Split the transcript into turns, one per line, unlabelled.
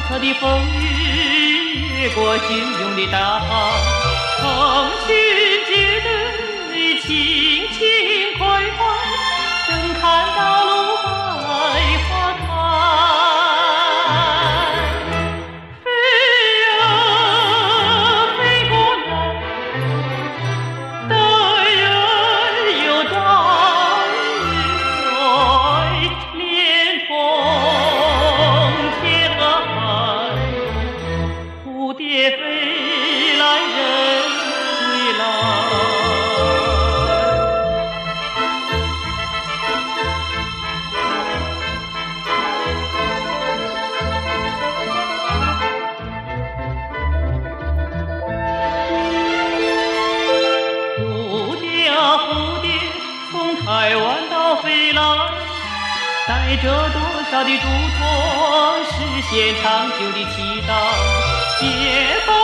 彻的风雨，越过汹涌的大海，腾讯街灯轻轻快快，正看到路百花开。飞呀飞过来，待人又待月，连同天和海，蝴蝶飞来人归来。蝴蝶啊蝴蝶，从台湾岛飞来，带着多少的嘱托，实现长久的祈祷，解放